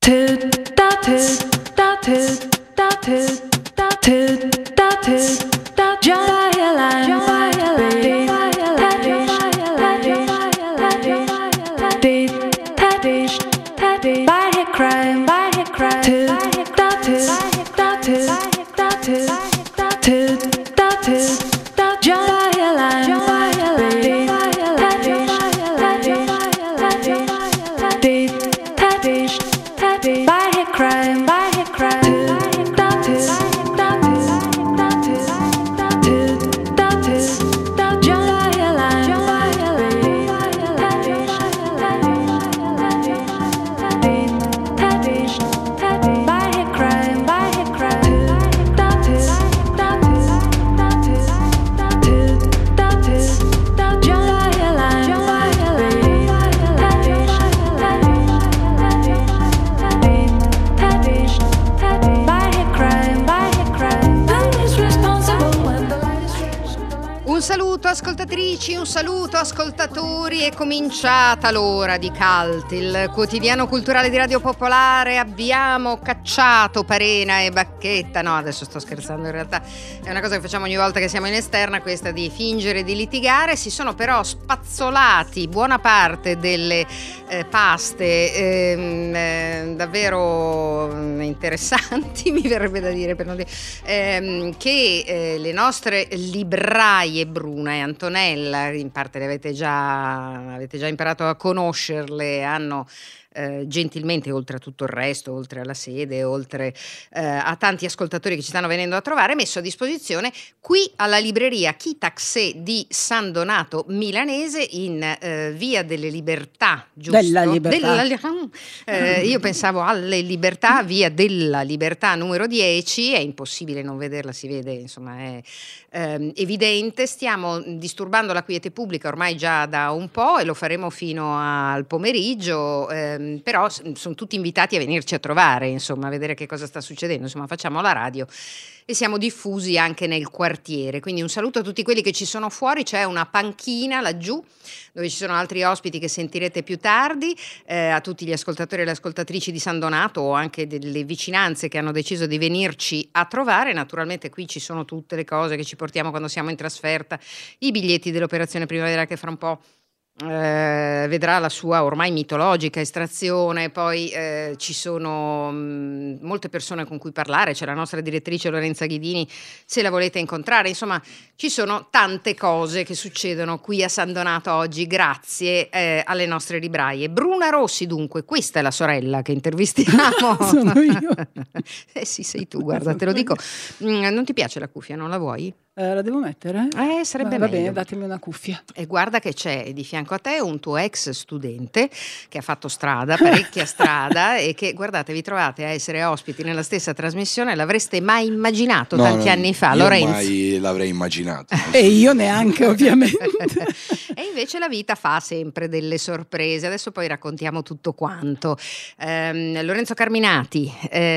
Ascoltatrici, un saluto ascoltatori, è cominciata l'ora di Cult, il quotidiano culturale di Radio Popolare. Abbiamo cacciato Parena e Bacchetta, no adesso sto scherzando, in realtà è una cosa che facciamo ogni volta che siamo in esterna, questa di fingere di litigare. Si sono però spazzolati buona parte delle paste davvero interessanti, mi verrebbe da dire, per non dire, che le nostre libraie Bruna e Antonella, in parte le avete già imparato a conoscerle, hanno gentilmente, oltre a tutto il resto, oltre alla sede, oltre a tanti ascoltatori che ci stanno venendo a trovare, messo a disposizione qui alla libreria Chitaxé di San Donato Milanese, in via delle Libertà, giusto? Della Libertà. Io pensavo alle Libertà, via della Libertà numero 10, è impossibile non vederla, si vede, insomma è evidente. Stiamo disturbando la quiete pubblica ormai già da un po' e lo faremo fino al pomeriggio, però sono tutti invitati a venirci a trovare, insomma, a vedere che cosa sta succedendo. Insomma, facciamo la radio e siamo diffusi anche nel quartiere, quindi un saluto a tutti quelli che ci sono fuori. C'è una panchina laggiù dove ci sono altri ospiti che sentirete più tardi, a tutti gli ascoltatori e le ascoltatrici di San Donato o anche delle vicinanze che hanno deciso di venirci a trovare. Naturalmente qui ci sono tutte le cose che ci portiamo quando siamo in trasferta, i biglietti dell'Operazione Primavera che fra un po' vedrà la sua ormai mitologica estrazione, poi ci sono molte persone con cui parlare, c'è la nostra direttrice Lorenza Ghidini se la volete incontrare, insomma ci sono tante cose che succedono qui a San Donato oggi grazie alle nostre libraie. Bruna Rossi, dunque, questa è la sorella che intervistiamo. Sono io. Sì, sei tu, guarda, te lo dico. Non ti piace la cuffia, non la vuoi? La devo mettere? Sarebbe va meglio. Bene, datemi una cuffia. E guarda che c'è di fianco a te un tuo ex studente che ha fatto strada, parecchia strada, e che, guardate, vi trovate a essere ospiti nella stessa trasmissione. L'avreste mai immaginato tanti anni fa, io Lorenzo? Mai l'avrei immaginato. E io neanche, ovviamente. E invece la vita fa sempre delle sorprese. Adesso poi raccontiamo tutto quanto. Lorenzo Carminati,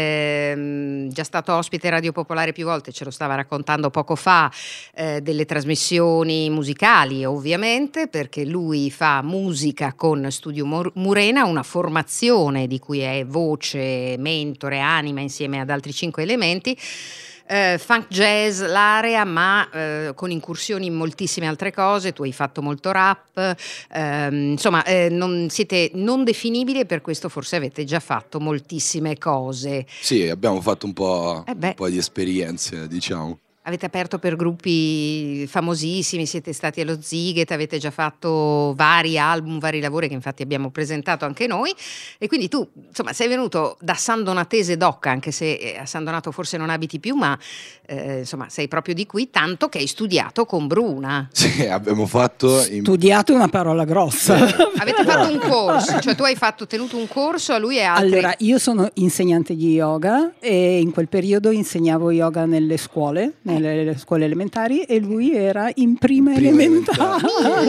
già stato ospite Radio Popolare più volte, ce lo stava raccontando poco fa, delle trasmissioni musicali, ovviamente, perché lui fa musica con Studio Murena, una formazione di cui è voce, mentore, anima insieme ad altri 5 elementi. Funk jazz l'area, ma con incursioni in moltissime altre cose. Tu hai fatto molto rap, insomma siete non definibili, e per questo forse avete già fatto moltissime cose. Sì, abbiamo fatto un po' di esperienze, diciamo. Avete aperto per gruppi famosissimi, siete stati allo Ziget, avete già fatto vari album, vari lavori che infatti abbiamo presentato anche noi, e quindi tu, insomma, sei venuto da San Donatese Doc, anche se a San Donato forse non abiti più, ma insomma sei proprio di qui, tanto che hai studiato con Bruna. Sì, abbiamo fatto... Studiato è una parola grossa. Avete fatto un corso, cioè tu hai tenuto un corso, a lui e altri... Allora, io sono insegnante di yoga e in quel periodo insegnavo yoga nelle scuole nelle scuole elementari e lui era in prima elementare.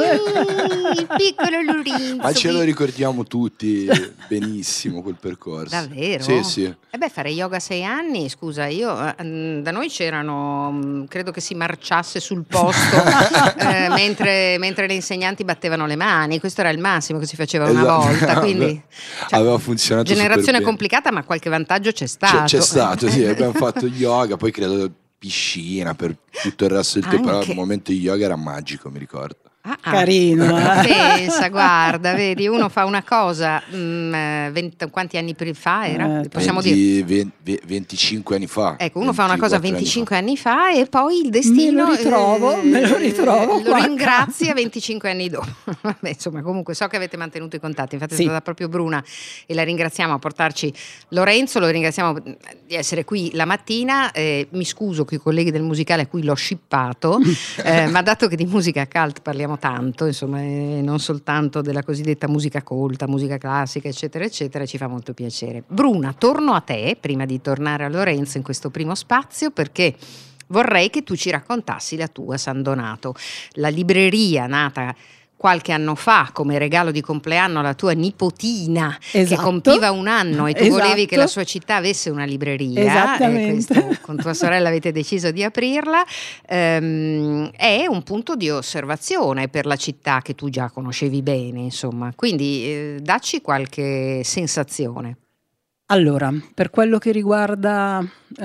Il piccolo Lorenzo. Ma ce lo ricordiamo tutti benissimo quel percorso. Davvero? Sì. Fare yoga a 6 anni, scusa, io da noi c'erano, credo che si marciasse sul posto mentre le insegnanti battevano le mani, questo era il massimo che si faceva una volta, quindi aveva funzionato generazione complicata, ma qualche vantaggio c'è stato. C'è stato, sì, abbiamo fatto yoga, poi credo piscina per tutto il resto del tempo, però al momento yoga era magico, mi ricordo. Carino. Pensa, guarda, vedi, uno fa una cosa, 20, quanti anni fa era? Possiamo 25 anni fa. Ecco, uno fa una cosa 25 anni fa e poi il destino me lo ritrovo lo ringrazia 25 anni dopo. Vabbè, insomma, comunque so che avete mantenuto i contatti, infatti è stata proprio Bruna e la ringraziamo a portarci Lorenzo, lo ringraziamo di essere qui la mattina, mi scuso con i colleghi del musicale a cui l'ho shippato, ma dato che di musica cult parliamo tanto, insomma, non soltanto della cosiddetta musica colta, musica classica, eccetera, eccetera, ci fa molto piacere. Bruna, torno a te, prima di tornare a Lorenzo in questo primo spazio, perché vorrei che tu ci raccontassi la tua San Donato, la libreria nata qualche anno fa come regalo di compleanno alla tua nipotina che compiva 1 anno e tu volevi che la sua città avesse una libreria, questo, con tua sorella avete deciso di aprirla, è un punto di osservazione per la città che tu già conoscevi bene, insomma, quindi dacci qualche sensazione. Allora, per quello che riguarda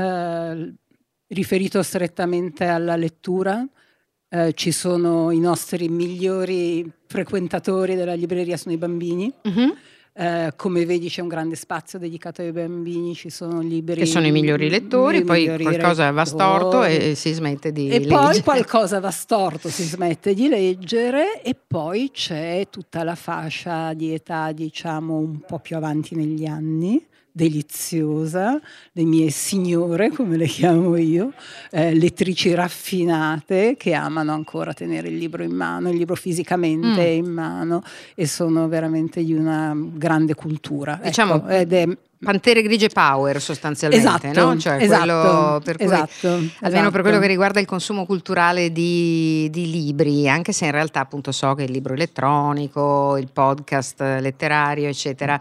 riferito strettamente alla lettura, ci sono i nostri migliori frequentatori della libreria, sono i bambini. Come vedi c'è un grande spazio dedicato ai bambini, ci sono libri che sono i migliori lettori, poi qualcosa va storto e si smette di leggere. Poi qualcosa va storto, si smette di leggere e poi c'è tutta la fascia di età, diciamo, un po' più avanti negli anni, deliziosa, le mie signore, come le chiamo io, lettrici raffinate che amano ancora tenere il libro in mano, il libro fisicamente in mano, e sono veramente di una grande cultura. Diciamo, ed è Pantere Grigie Power sostanzialmente, no? Cioè quello per cui, almeno per quello che riguarda il consumo culturale di libri, anche se in realtà appunto so che il libro elettronico, il podcast letterario, eccetera,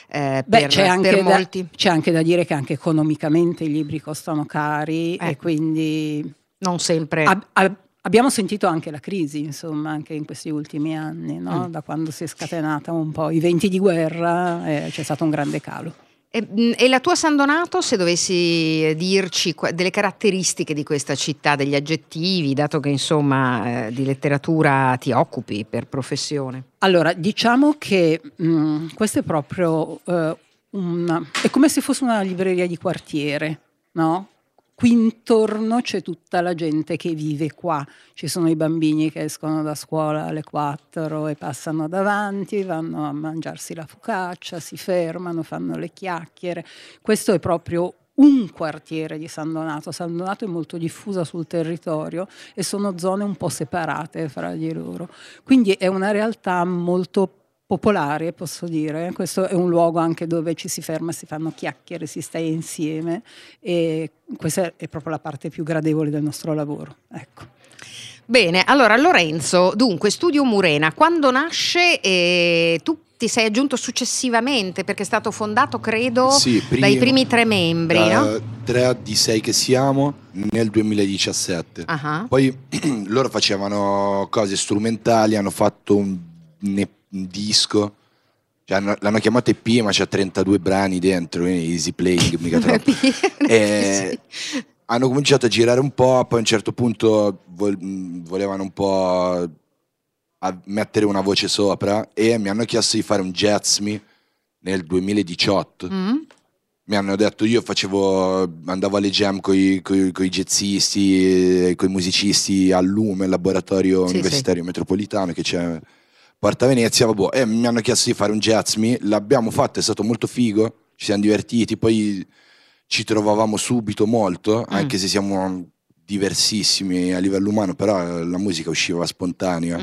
per molti. C'è anche da dire che anche economicamente i libri costano cari e quindi non sempre. Abbiamo sentito anche la crisi, insomma, anche in questi ultimi anni, no? Da quando si è scatenata un po' i venti di guerra, c'è stato un grande calo. E la tua San Donato, se dovessi dirci delle caratteristiche di questa città, degli aggettivi, dato che insomma di letteratura ti occupi per professione? Allora, diciamo che questo è proprio è come se fosse una libreria di quartiere, no? Qui intorno c'è tutta la gente che vive qua, ci sono i bambini che escono da scuola alle 4 e passano davanti, vanno a mangiarsi la focaccia, si fermano, fanno le chiacchiere. Questo è proprio un quartiere di San Donato. San Donato è molto diffusa sul territorio e sono zone un po' separate fra di loro, quindi è una realtà molto popolare, posso dire. Questo è un luogo anche dove ci si ferma, si fanno chiacchiere, si sta insieme, e questa è proprio la parte più gradevole del nostro lavoro, ecco. Bene, allora Lorenzo, dunque Studio Murena quando nasce? Tu ti sei aggiunto successivamente perché è stato fondato, credo, dai primi 3 membri, no? 3 di 6 che siamo nel 2017. Poi loro facevano cose strumentali, hanno fatto un disco, cioè l'hanno chiamato EP, ma c'ha 32 brani dentro, easy playing, mica troppo. Sì. Hanno cominciato a girare un po', poi a un certo punto volevano un po' mettere una voce sopra e mi hanno chiesto di fare un Jazz Me nel 2018. Mi hanno detto, io andavo alle jam con i jazzisti, con i musicisti al Lume, il laboratorio universitario metropolitano che c'è Porta Venezia, e mi hanno chiesto di fare un Jazz Me, l'abbiamo fatto, è stato molto figo, ci siamo divertiti, poi ci trovavamo subito molto, anche se siamo diversissimi a livello umano, però la musica usciva spontanea,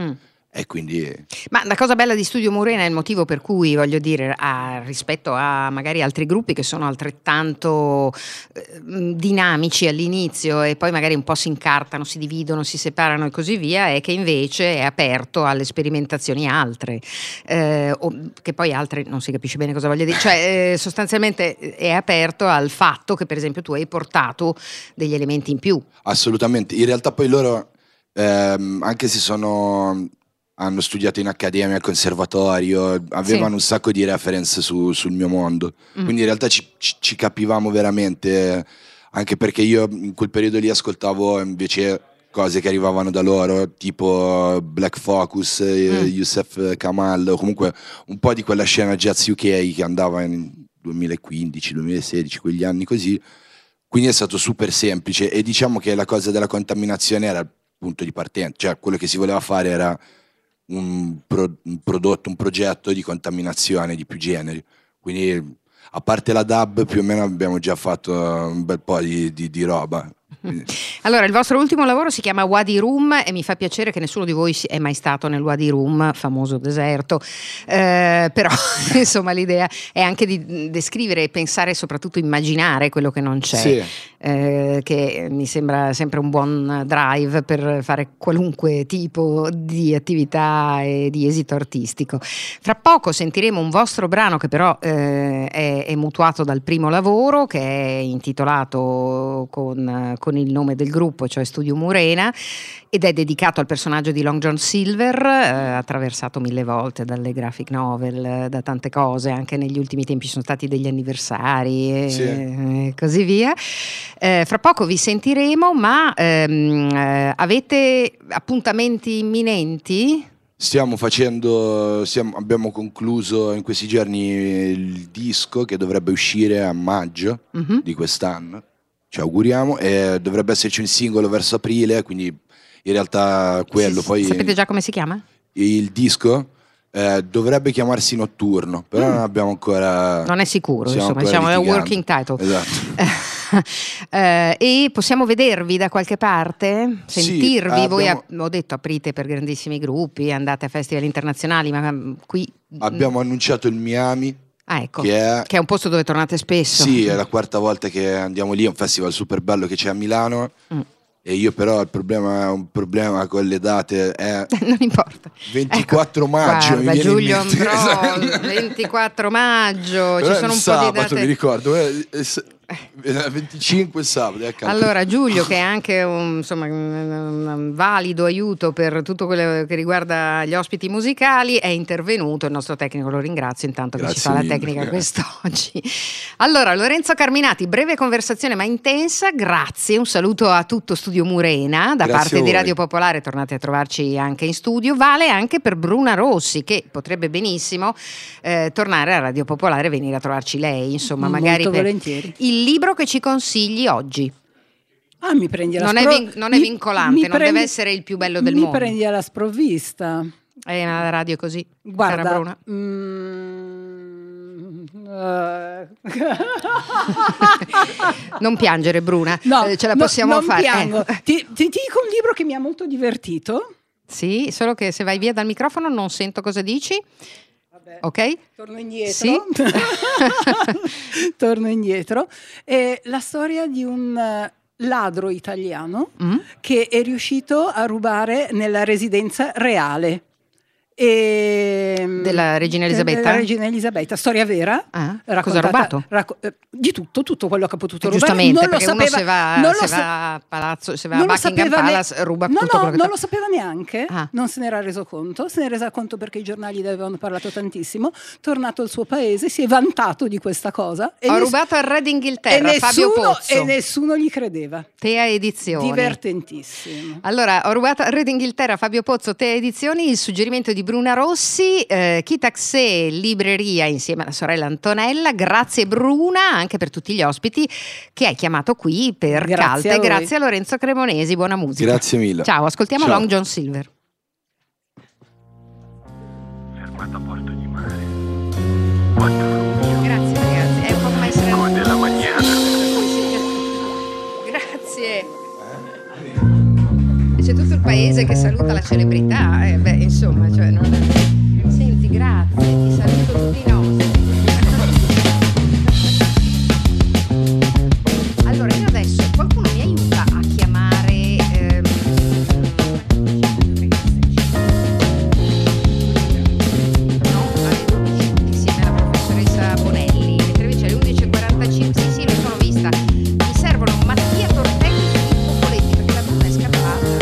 E quindi... Ma la cosa bella di Studio Murena è il motivo per cui, voglio dire, rispetto a magari altri gruppi che sono altrettanto dinamici all'inizio e poi magari un po' si incartano, si dividono, si separano e così via, è che invece è aperto alle sperimentazioni altre, che poi altre non si capisce bene cosa voglia dire, cioè sostanzialmente è aperto al fatto che per esempio tu hai portato degli elementi in più. Assolutamente, in realtà poi loro, anche se hanno studiato in accademia, al conservatorio, avevano un sacco di reference sul mio mondo, quindi in realtà ci capivamo veramente, anche perché io in quel periodo lì ascoltavo invece cose che arrivavano da loro, tipo Black Focus, Youssef Kamal, o comunque un po' di quella scena jazz UK che andava in 2015, 2016, quegli anni così, quindi è stato super semplice, e diciamo che la cosa della contaminazione era il punto di partenza, cioè quello che si voleva fare era un progetto di contaminazione di più generi, quindi a parte la DAB più o meno abbiamo già fatto un bel po' di roba. Allora, il vostro ultimo lavoro si chiama Wadi Rum e mi fa piacere che nessuno di voi è mai stato nel Wadi Rum, famoso deserto, però insomma l'idea è anche di descrivere e pensare, soprattutto immaginare quello che non c'è, sì. Che mi sembra sempre un buon drive per fare qualunque tipo di attività e di esito artistico. Fra poco sentiremo un vostro brano che però è mutuato dal primo lavoro, che è intitolato con il nome del gruppo, cioè Studio Murena, ed è dedicato al personaggio di Long John Silver, attraversato 1000 volte dalle graphic novel, da tante cose, anche negli ultimi tempi ci sono stati degli anniversari e così via. Fra poco vi sentiremo, ma avete appuntamenti imminenti? Abbiamo concluso in questi giorni il disco che dovrebbe uscire a maggio di quest'anno. Ci auguriamo, e dovrebbe esserci un singolo verso aprile, quindi in realtà quello poi... Sapete già come si chiama? Il disco dovrebbe chiamarsi Notturno, però non abbiamo ancora... Non è sicuro, insomma, diciamo è un working title. Esatto. E possiamo vedervi da qualche parte? Sentirvi? Sì, voi ho detto aprite per grandissimi gruppi, andate a festival internazionali, ma qui... Abbiamo annunciato il Miami. Ah, ecco, che è un posto dove tornate spesso. Sì, è la quarta volta che andiamo lì, è un festival super bello che c'è a Milano. E io però un problema con le date è non importa. 24 maggio. Guarda, Giulio Ambrò, 24 maggio, però ci sono un sabato, po' di date. Mi ricordo, 25 sabato. Allora Giulio, che è anche un valido aiuto per tutto quello che riguarda gli ospiti musicali, è intervenuto, il nostro tecnico, lo ringrazio intanto. Grazie, che ci fa la tecnica quest'oggi. Allora Lorenzo Carminati, breve conversazione ma intensa, grazie, un saluto a tutto Studio Murena da parte di Radio Popolare, tornate a trovarci anche in studio, vale anche per Bruna Rossi che potrebbe benissimo tornare a Radio Popolare e venire a trovarci lei, insomma, magari molto volentieri. Il libro che ci consigli oggi. Mi prendi alla non è vincolante, non deve essere il più bello del mondo. Mi prendi alla sprovvista. È una radio così. Guarda, cara Bruna. Non piangere, Bruna. No, ce la possiamo non fare. Piango. Ti dico un libro che mi ha molto divertito. Sì, solo che se vai via dal microfono non sento cosa dici. Ok? Torno indietro. Sì. Torno indietro. È la storia di un ladro italiano che è riuscito a rubare nella residenza reale. Della regina Elisabetta? Della regina Elisabetta, storia vera. Cosa ha rubato? Di tutto quello che ha potuto rubare. Giustamente, perché uno se va a Palazzo, se va a Buckingham Palace ruba tutto quello che non lo sapeva neanche, non se n'era reso conto, se ne è resa conto perché i giornali ne avevano parlato tantissimo, tornato al suo paese, si è vantato di questa cosa. Ho rubato al Re d'Inghilterra, Fabio Pozzo. E nessuno gli credeva. Tea Edizioni. Divertentissimo. Allora, ho rubato al Re d'Inghilterra, Fabio Pozzo, Tea Edizioni, il suggerimento di Bruna Rossi, Kitaxé Libreria insieme alla sorella Antonella. Grazie Bruna anche per tutti gli ospiti che hai chiamato qui per Calte. Grazie a Lorenzo Cremonesi, buona musica. Grazie mille. Ciao, ascoltiamo Long John Silver. Fermato a Porto di Mare, 4 luglio. Grazie ragazzi, è un po' come essere con della maniera. Grazie. C'è tutto il paese Paese che saluta la celebrità, insomma, cioè non è... Senti, grazie, ti saluto tutti i nostri. Allora, io adesso qualcuno mi aiuta a chiamare insieme alla professoressa Bonelli, mentre invece alle 11:45 sì, lo sono vista, mi servono Mattia Tortelli e Filippo Poletti perché la Bruna è scappata.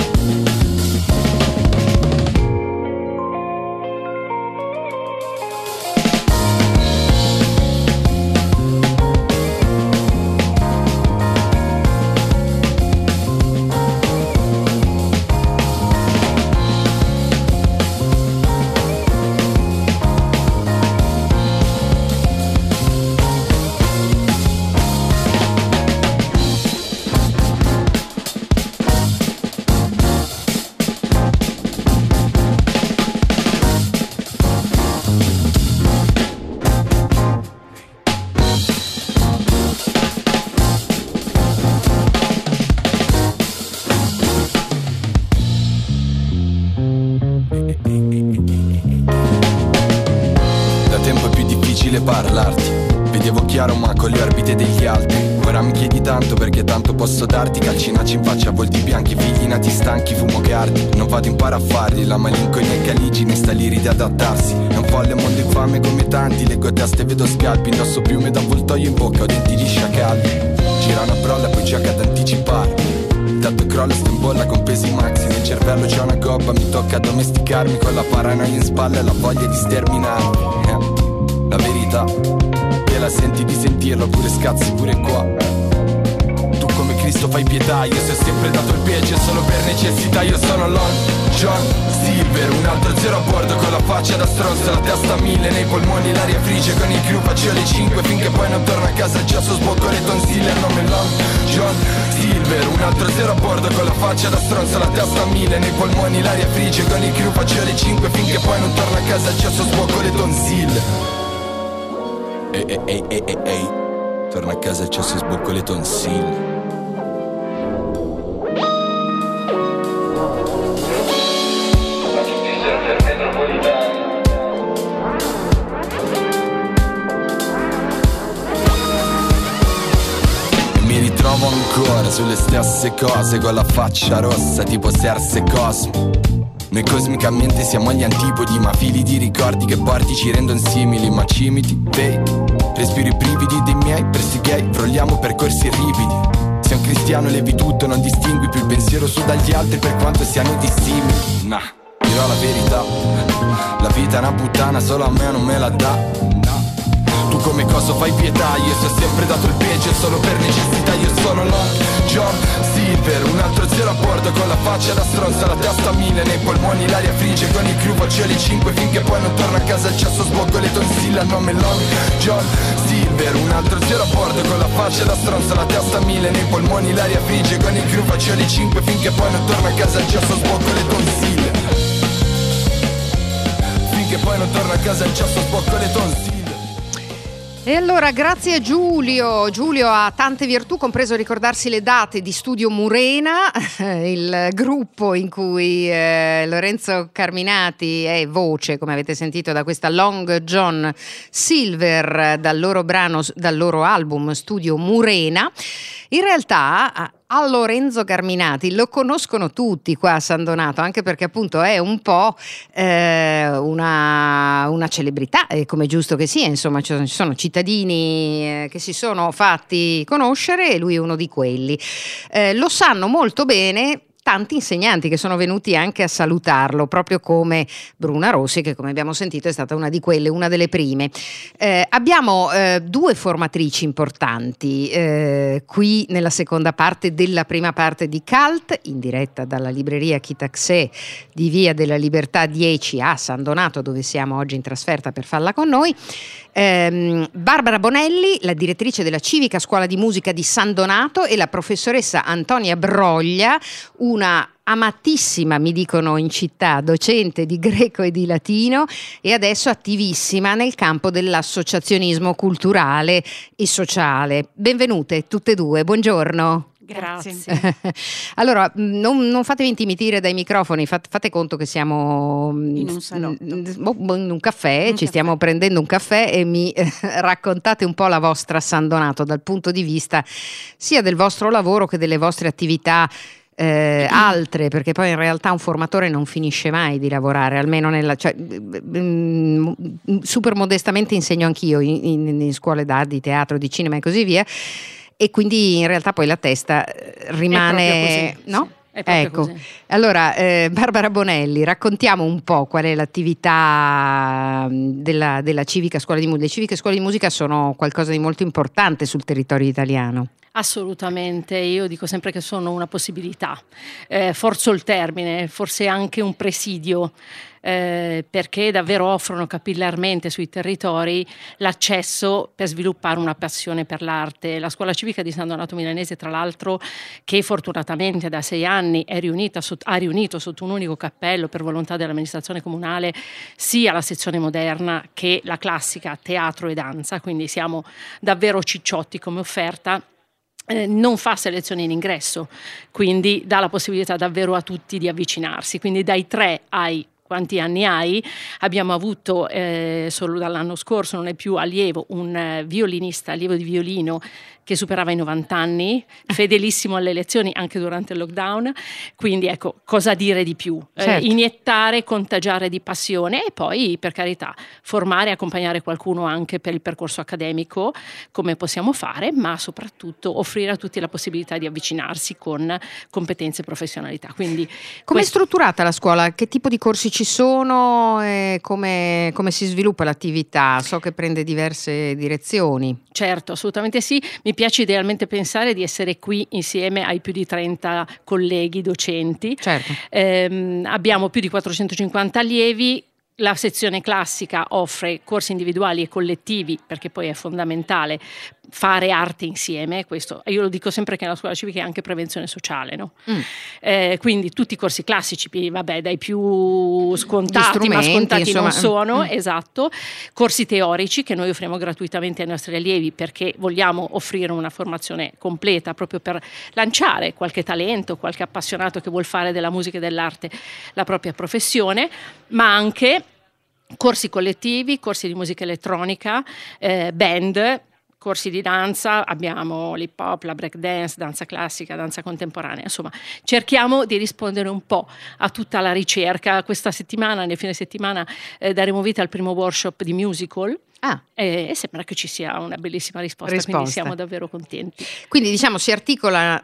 Parlarti, vedevo chiaro ma con le orbite degli altri. Ora mi chiedi tanto perché tanto posso darti. Calcinacci in faccia, volti bianchi, figli nati stanchi, fumo che ardi. Non vado in parafarli, la malinconia e caligine sta lì di adattarsi. È un folle mondo infame come tanti, leggo teste e vedo scalpi. Indosso piume da avvoltoio in bocca, ho denti di sciacalli. Gira una brolla poi gioca ad anticipare. Tanto crolla sto in bolla con pesi maxi. Nel cervello c'è una gobba, mi tocca domesticarmi. Con la paranoia in spalla e la voglia di sterminarmi. La verità, te la senti di sentirlo oppure scazzi pure qua. Tu come Cristo fai pietà, io ti ho sempre dato il peggio solo per necessità. Io sono Long John Silver, un altro zero a bordo con la faccia da stronzo, la testa a 1000, nei polmoni l'aria frige, con il crew faccio le 5 finché poi non torno a casa, già so sbocco le tonsille, il nome Long John Silver, un altro zero a bordo con la faccia da stronzo, la testa a 1000, nei polmoni l'aria frige, con il crew faccio le 5 finché poi non torno a casa, già so sbocco le tonsille. Ehi, torna a casa e c'è se sbocco le tonsille. E mi ritrovo ancora sulle stesse cose con la faccia rossa tipo Serse Cosmo. Noi cosmicamente siamo agli antipodi, ma fili di ricordi che porti ci rendono simili, ma cimiti, fake. Respiro i brividi dei miei presti gay, frolliamo percorsi ripidi. Sei un cristiano, levi tutto, non distingui più il pensiero su dagli altri per quanto siano dissimili. Nah, dirò la verità, la vita è una puttana, solo a me non me la dà. Tu come cosa fai pietà, io ti ho sempre dato il peggio solo per necessità. Io sono Long John Silver, un altro zero a bordo con la faccia da stronza, la testa a 1000, nei polmoni l'aria frigge, con il crew faccio le 5 finché poi non torno a casa, il cesso sbocco le tonsille, al nome Long John Silver, un altro zero a bordo con la faccia da stronza, la testa a 1000, nei polmoni l'aria frigge, con il crew faccio le 5 finché poi non torno a casa, il cesso sbocco le tonsille, finché poi non torno a casa, il cesso sbocco le tonsille. E allora grazie a Giulio. Giulio ha tante virtù, compreso ricordarsi le date di Studio Murena, il gruppo in cui Lorenzo Carminati è voce, come avete sentito da questa Long John Silver, dal loro album Studio Murena. In realtà a Lorenzo Carminati lo conoscono tutti qua a San Donato, anche perché appunto è un po' una celebrità, come giusto che sia, insomma ci sono cittadini che si sono fatti conoscere e lui è uno di quelli. Lo sanno molto bene tanti insegnanti che sono venuti anche a salutarlo, proprio come Bruna Rossi, che come abbiamo sentito è stata una di quelle, una delle prime. Abbiamo due formatrici importanti qui nella seconda parte della prima parte di Cult, in diretta dalla libreria Chitaxè di Via della Libertà 10 a San Donato, dove siamo oggi in trasferta per farla con noi. Barbara Bonelli, la direttrice della Civica Scuola di Musica di San Donato, e la professoressa Antonia Broglia, una amatissima, mi dicono in città, docente di greco e di latino e adesso attivissima nel campo dell'associazionismo culturale e sociale. Benvenute tutte e due, buongiorno. Grazie. Allora, non fatevi intimidire dai microfoni, fate conto che siamo in un salotto, in un caffè, stiamo prendendo un caffè e mi raccontate un po' la vostra San Donato dal punto di vista sia del vostro lavoro che delle vostre attività altre, perché poi in realtà un formatore non finisce mai di lavorare, almeno super modestamente insegno anch'io in scuole d'arte, di teatro, di cinema e così via, e quindi in realtà poi la testa rimane, così, no? Sì, ecco, così. Allora Barbara Bonelli, raccontiamo un po' qual è l'attività della Civica Scuola di Musica. Le civiche scuole di musica sono qualcosa di molto importante sul territorio italiano. Assolutamente, io dico sempre che sono una possibilità, forzo il termine, forse anche un presidio, perché davvero offrono capillarmente sui territori l'accesso per sviluppare una passione per l'arte. La scuola civica di San Donato Milanese, tra l'altro, che fortunatamente da 6 anni ha riunito sotto un unico cappello, per volontà dell'amministrazione comunale, sia la sezione moderna che la classica teatro e danza, quindi siamo davvero cicciotti come offerta. Non fa selezione in ingresso, quindi dà la possibilità davvero a tutti di avvicinarsi, quindi dai 3 ai quanti anni hai, abbiamo avuto solo dall'anno scorso, non è più allievo, un violinista, allievo di violino che superava i 90 anni, fedelissimo alle lezioni anche durante il lockdown, quindi ecco, cosa dire di più? Certo. Iniettare, contagiare di passione e poi, per carità, formare e accompagnare qualcuno anche per il percorso accademico, come possiamo fare, ma soprattutto offrire a tutti la possibilità di avvicinarsi con competenze e professionalità. Quindi, come è strutturata la scuola? Che tipo di corsi ci sono? Come si sviluppa l'attività? So che prende diverse direzioni. Certo, assolutamente sì. Mi piace idealmente pensare di essere qui insieme ai più di 30 colleghi docenti. Certo. Abbiamo più di 450 allievi. La sezione classica offre corsi individuali e collettivi, perché poi è fondamentale fare arte insieme. Questo io lo dico sempre che nella scuola civica è anche prevenzione sociale, no? Quindi tutti i corsi classici, vabbè, dai più scontati, ma scontati insomma, non sono, esatto. Corsi teorici che noi offriamo gratuitamente ai nostri allievi, perché vogliamo offrire una formazione completa proprio per lanciare qualche talento, qualche appassionato che vuol fare della musica e dell'arte la propria professione, ma anche corsi collettivi, corsi di musica elettronica, band, corsi di danza, abbiamo l'hip hop, la break dance, danza classica, danza contemporanea, insomma cerchiamo di rispondere un po' a tutta la ricerca. Questa settimana, nel fine settimana, daremo vita al primo workshop di musical. E sembra che ci sia una bellissima risposta, quindi siamo davvero contenti. Quindi diciamo si articola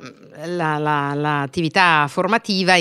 l'attività formativa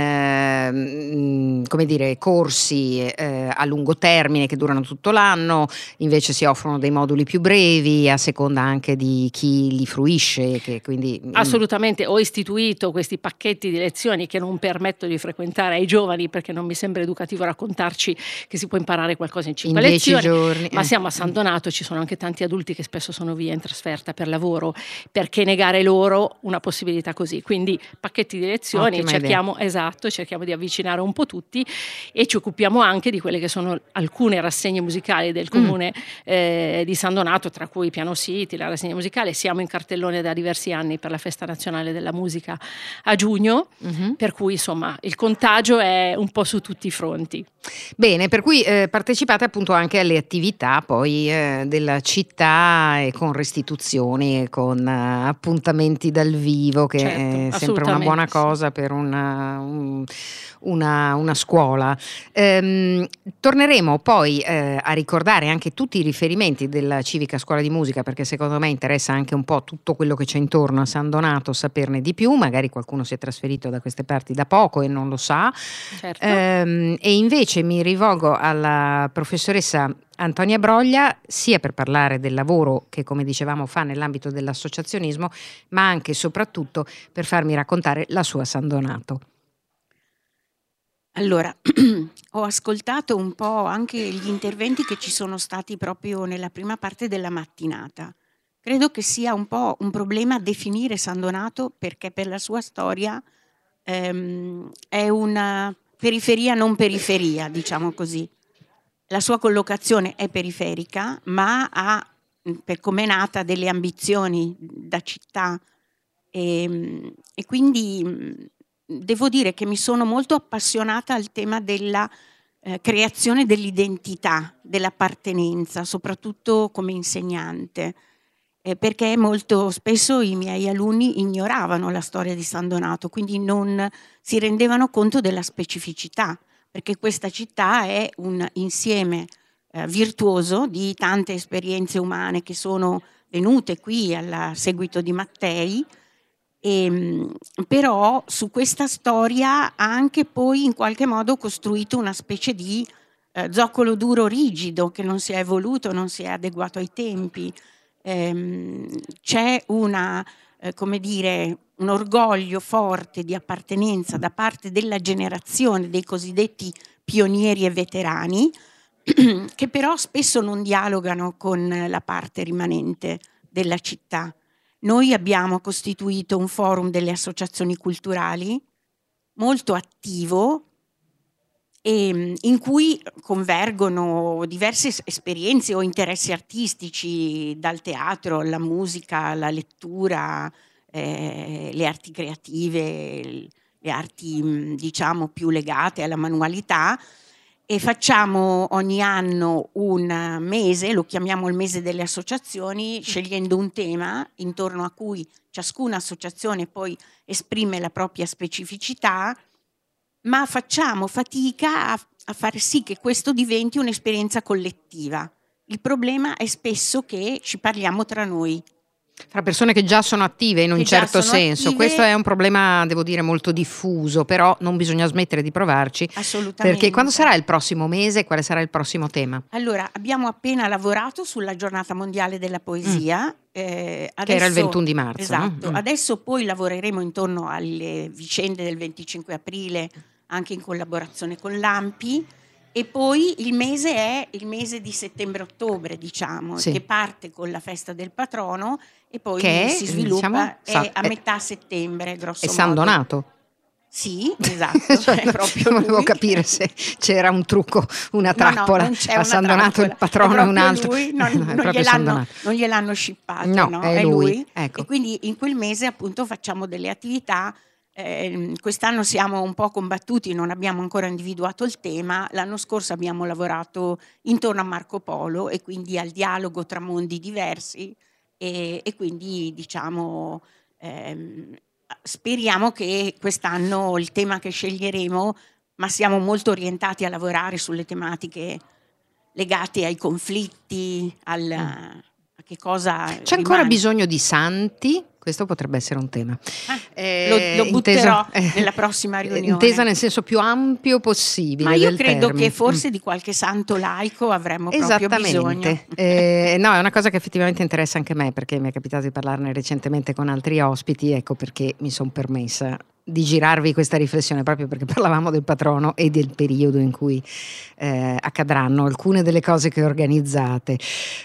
in come dire, corsi a lungo termine che durano tutto l'anno, invece si offrono dei moduli più brevi a seconda anche di chi li fruisce. Quindi, assolutamente, ho istituito questi pacchetti di lezioni che non permetto di frequentare ai giovani, perché non mi sembra educativo raccontarci che si può imparare qualcosa in 5 lezioni, 10 giorni. Ma siamo a San Donato, ci sono anche tanti adulti che spesso sono via in trasferta per lavoro, perché negare loro una possibilità così? Quindi pacchetti di lezioni, cerchiamo di avvicinare un po' tutti, e ci occupiamo anche di quelle che sono alcune rassegne musicali del comune di San Donato, tra cui Piano City, la rassegna musicale. Siamo in cartellone da diversi anni per la Festa Nazionale della Musica a giugno, per cui insomma il contagio è un po' su tutti i fronti. Bene, per cui partecipate appunto anche alle attività poi della città, e con restituzioni, con appuntamenti dal vivo, che è sempre una buona cosa per una scuola. Torneremo poi a ricordare anche tutti i riferimenti della Civica Scuola di Musica, perché secondo me interessa anche un po' tutto quello che c'è intorno a San Donato, saperne di più. Magari qualcuno si è trasferito da queste parti da poco e non lo sa. Certo. E invece mi rivolgo alla professoressa Antonia Broglia, sia per parlare del lavoro che, come dicevamo, fa nell'ambito dell'associazionismo, ma anche e soprattutto per farmi raccontare la sua San Donato. Allora, ho ascoltato un po' anche gli interventi che ci sono stati proprio nella prima parte della mattinata. Credo che sia un po' un problema definire San Donato, perché per la sua storia è una periferia non periferia, diciamo così. La sua collocazione è periferica, ma ha, per come è nata, delle ambizioni da città, E quindi devo dire che mi sono molto appassionata al tema della creazione dell'identità, dell'appartenenza, soprattutto come insegnante, perché molto spesso i miei alunni ignoravano la storia di San Donato, quindi non si rendevano conto della specificità, perché questa città è un insieme virtuoso di tante esperienze umane che sono venute qui a seguito di Mattei, però su questa storia ha anche poi in qualche modo costruito una specie di zoccolo duro rigido che non si è evoluto, non si è adeguato ai tempi. C'è come dire, un orgoglio forte di appartenenza da parte della generazione dei cosiddetti pionieri e veterani, che però spesso non dialogano con la parte rimanente della città. Noi abbiamo costituito un forum delle associazioni culturali molto attivo, in cui convergono diverse esperienze o interessi artistici, dal teatro alla musica, alla lettura, le arti creative, le arti diciamo più legate alla manualità, e facciamo ogni anno un mese, lo chiamiamo il mese delle associazioni, scegliendo un tema intorno a cui ciascuna associazione poi esprime la propria specificità, ma facciamo fatica a far sì che questo diventi un'esperienza collettiva. Il problema è spesso che ci parliamo tra noi. Fra persone che già sono attive in un certo senso. Questo è un problema, devo dire, molto diffuso, però non bisogna smettere di provarci. Assolutamente. Perché quando sarà il prossimo mese? Quale sarà il prossimo tema? Allora, abbiamo appena lavorato sulla Giornata Mondiale della Poesia. Che era il 21 di marzo. Esatto. Adesso poi lavoreremo intorno alle vicende del 25 aprile, anche in collaborazione con l'ANPI. E poi il mese è il mese di settembre-ottobre, diciamo, che parte con la festa del patrono e poi si sviluppa, diciamo, a metà settembre, grosso modo. È San Donato? Sì, esatto. Cioè, è proprio volevo capire se c'era un trucco, una trappola. No, non c'è a San Donato il patrono è un altro. Lui, non gliel'hanno scippato, no, è lui. Ecco. E quindi in quel mese appunto facciamo delle attività. Quest'anno siamo un po' combattuti, non abbiamo ancora individuato il tema. L'anno scorso abbiamo lavorato intorno a Marco Polo e quindi al dialogo tra mondi diversi e quindi diciamo speriamo che quest'anno il tema che sceglieremo, ma siamo molto orientati a lavorare sulle tematiche legate ai conflitti, a che cosa c'è ancora bisogno di santi? Questo potrebbe essere un tema. Lo butterò nella prossima riunione. Intesa nel senso più ampio possibile. Ma io credo termine. Che forse di qualche santo laico avremmo proprio bisogno. No, è una cosa che effettivamente interessa anche me, perché mi è capitato di parlarne recentemente con altri ospiti, ecco perché mi sono permessa di girarvi questa riflessione, proprio perché parlavamo del patrono e del periodo in cui accadranno alcune delle cose che organizzate.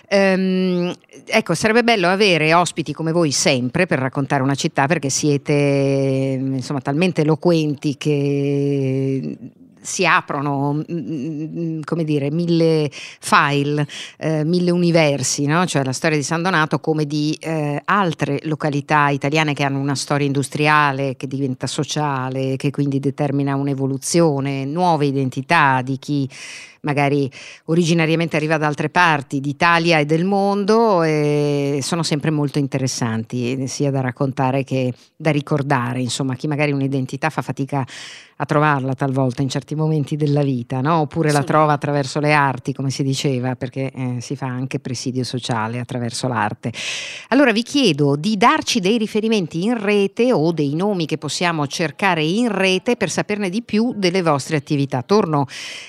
Ecco, sarebbe bello avere ospiti come voi sempre per raccontare una città, perché siete insomma talmente eloquenti che si aprono come dire 1000 file, 1000 universi, no? Cioè la storia di San Donato come di altre località italiane che hanno una storia industriale che diventa sociale, che quindi determina un'evoluzione, nuove identità di chi magari originariamente arriva da altre parti d'Italia e del mondo, e sono sempre molto interessanti sia da raccontare che da ricordare. Insomma, chi magari un'identità fa fatica a trovarla talvolta in certi momenti della vita, no? Oppure la trova attraverso le arti, come si diceva, perché si fa anche presidio sociale attraverso l'arte. Allora vi chiedo di darci dei riferimenti in rete o dei nomi che possiamo cercare in rete per saperne di più delle vostre attività. Torno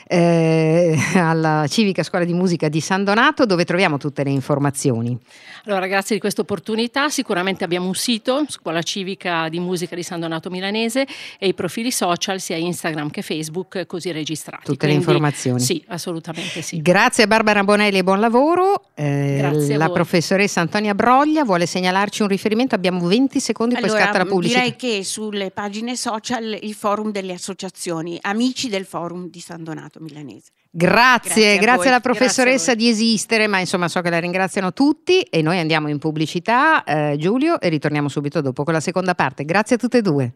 alla Civica Scuola di Musica di San Donato, dove troviamo tutte le informazioni. Allora, grazie di questa opportunità. Sicuramente abbiamo un sito, Scuola Civica di Musica di San Donato Milanese, e i profili social sia Instagram che Facebook così registrati. Tutte le informazioni. Sì, assolutamente sì. Grazie a Barbara Bonelli e buon lavoro. Grazie la professoressa Antonia Broglia vuole segnalarci un riferimento, abbiamo 20 secondi, poi scatta la pubblicità. Direi che sulle pagine social il forum delle associazioni, amici del forum di San Donato Milanese. Grazie alla professoressa di esistere, ma insomma so che la ringraziano tutti e noi andiamo in pubblicità, Giulio, e ritorniamo subito dopo con la seconda parte. Grazie a tutte e due.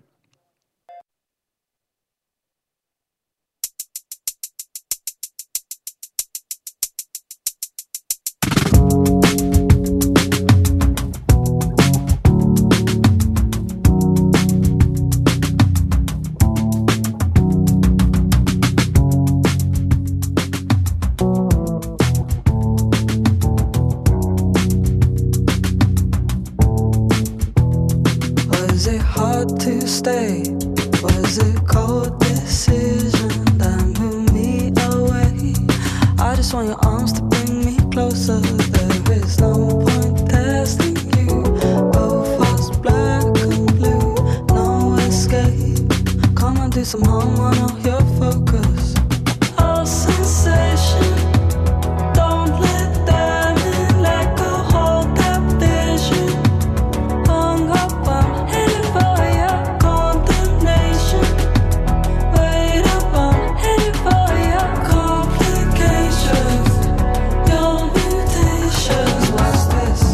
Was it cold decision that moved me away? I just want your arms to bring me closer. There is no point testing you. Both us black and blue, no escape. Come and do some homework on your focus. All sensation. Don't let them in, let go, hold that vision. Hung up, I'm headed for your condemnation. Wait up, I'm headed for your complications. Your mutations, what's this?